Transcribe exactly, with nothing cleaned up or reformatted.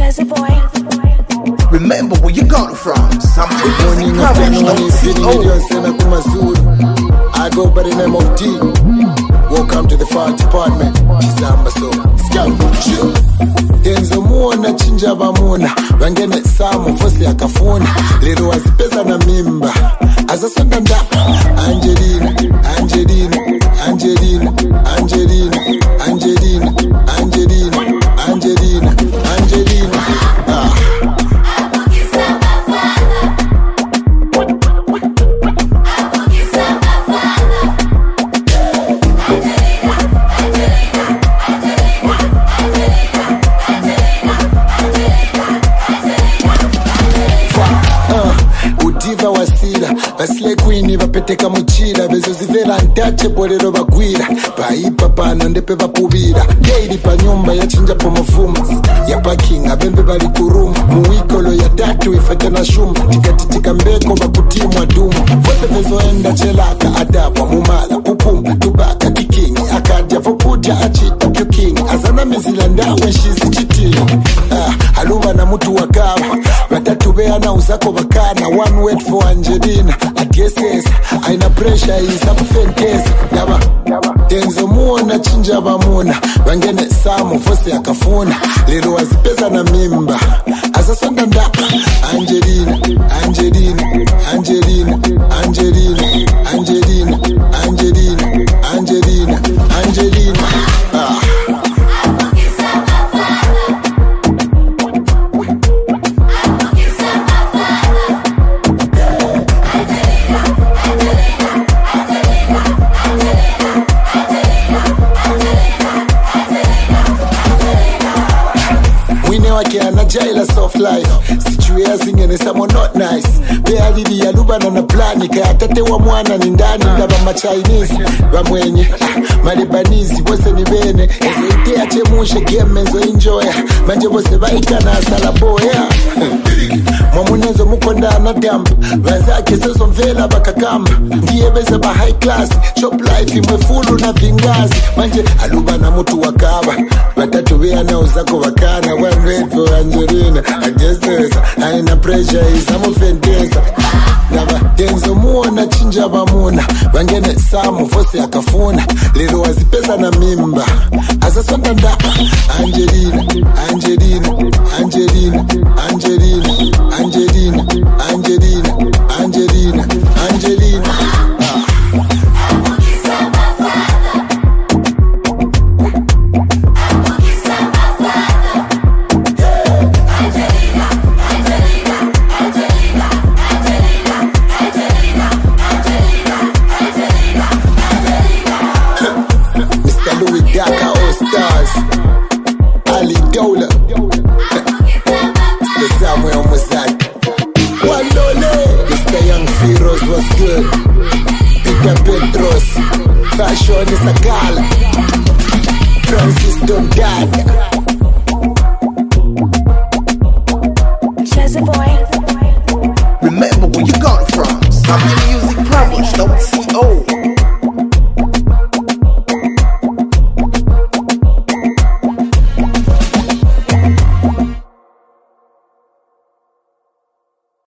Shazzy boy. Remember where you got it from. Some morning afternoon is feeling million sena kumazulu. I go by the name of D. Welcome to the fire department. Kizamba so Scout. Tenzo muona chinja bamuna. Wangene samu fosi akafuna. Lero wazipeza na mimba. Azasonda nda Angelina, Angelina, Angelina, Angelina, Angelina, Angelina, Angelina, Angelina. Ah. Basile queen vapeteka muchira bezo zivera untouchable lero bagwira paipa pano ndepe vapuvira daily pa nyumba yachinja po mafuma ya parking abembe bali kuruma muwikolo ya tatu ifata na shumba tikatitika mbeko bakutimwa dumu vote vezoenda chelaka adapa mumala pupumba tubaka kikingi akadya vokuja achita kyukingi azana mizila ndawe shizi chitini ah, haluva na mutu wakama watatu beana uzako bakana one word for Angelina Ageses, aina pressure isakufenteza Yaba, tenzo muona chinja bamuna Wangene samu fose akafuna Lero wazipeza na mimba Azasonda nda Angelina, Angelina, Angelina, Angelina, Angelina, Angelina, Angelina, Angelina ah. Jaila soft life Situea zingene samo not nice Bea lili ya lubana na plani Kaya tate wa mwana ni ndani Ndaba ma Chinese Bamwenye ah, Malebanizi Bose ni bene Eze ite achemushe Game enzo enjoya Manje bose baika na asalaboya Mwamunezo mukonda na damp Wazake seso mvela baka kamba Ndiye beze ba high class Shop life imwe fulu na vingazi Manje alubana mutu wakaba Watatu bea na uzako wakana One red for Angelina Ageses, aina pressure isamufenteza Naba tenzo muona chinja bamuna Wangene samu fose akafuna Lero wazipeza na mimba Azasonda nda Angelina, Angelina, Angelina, Angelina, Angelina, Angelina, Angelina, Angelina ah. Daka All Stars Ali Dola The Samuel Mozart Walole Mister Young Feroz was good Peter Petros Fashion is a gala Francis Dondada Shazzy boy. remember where you got it from. Some